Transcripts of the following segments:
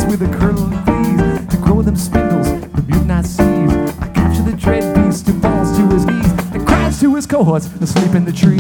seeds with a kernel of these to grow them spindles, the mutinized seeds. I capture the dread beast who falls to his knees and cries to his cohorts asleep in the trees.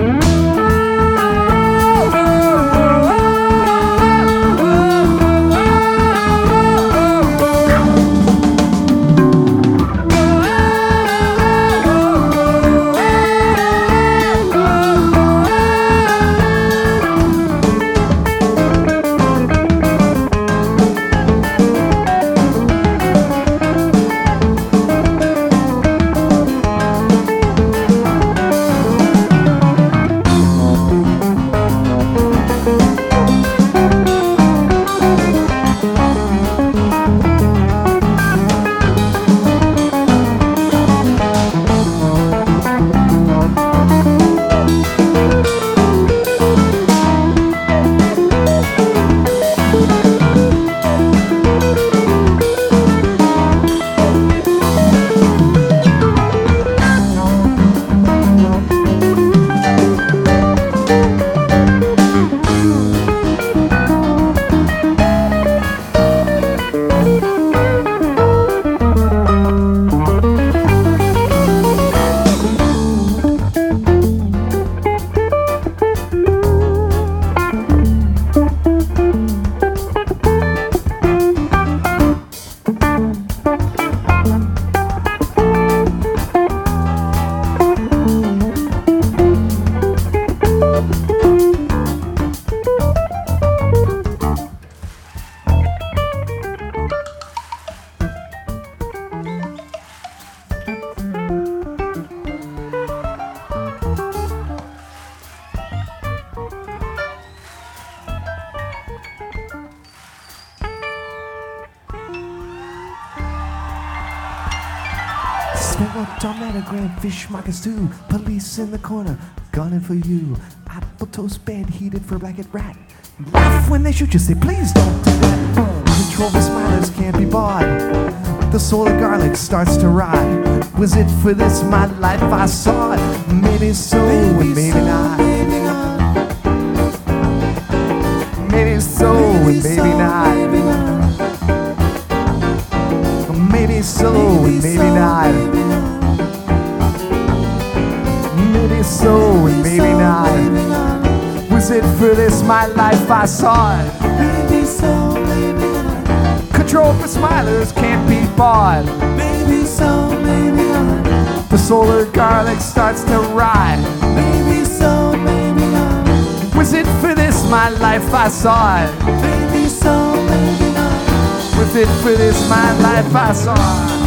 Tomato fish markets too. Police in the corner, gunning for you. Apple toast bed heated for ragged rat. Laugh when they shoot you, say please don't do that. Control the smilers can't be bought. The soul of garlic starts to rot. Was it for this my life I sought? Maybe so, and maybe not. Maybe so, and maybe not. Maybe so, and maybe not. Maybe so, and maybe not. Was it for this my life I sought? Maybe so, maybe not. Control for smilers can't be bought. Maybe so, maybe not. The solar garlic starts to rot. Maybe so, maybe not. Was it for this my life I sought? Maybe so, maybe not. Was it for this my life I sought?